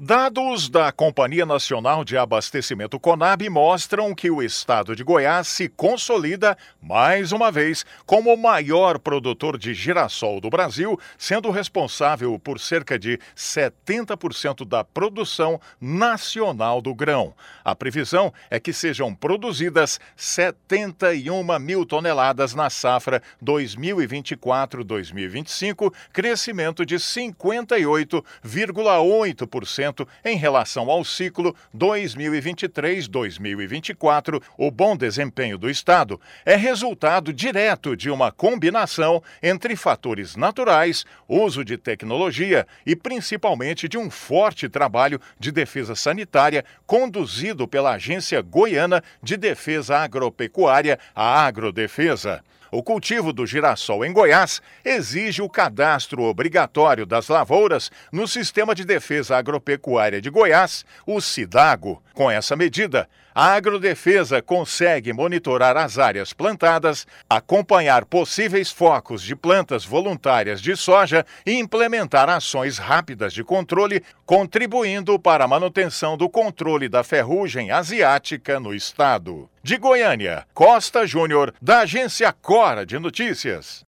Dados da Companhia Nacional de Abastecimento Conab mostram que o estado de Goiás se consolida, mais uma vez, como o maior produtor de girassol do Brasil, sendo responsável por cerca de 70% da produção nacional do grão. A previsão é que sejam produzidas 71 mil toneladas na safra 2024-2025, crescimento de 58,8% em relação ao ciclo 2023-2024. O bom desempenho do estado é resultado direto de uma combinação entre fatores naturais, uso de tecnologia e principalmente de um forte trabalho de defesa sanitária conduzido pela Agência Goiana de Defesa Agropecuária, a Agrodefesa. O cultivo do girassol em Goiás exige o cadastro obrigatório das lavouras no Sistema de Defesa Agropecuária de Goiás, o SIDAGO. Com essa medida, a Agrodefesa consegue monitorar as áreas plantadas, acompanhar possíveis focos de plantas voluntárias de soja e implementar ações rápidas de controle, contribuindo para a manutenção do controle da ferrugem asiática no estado. De Goiânia, Costa Júnior, da Agência Cora de Notícias.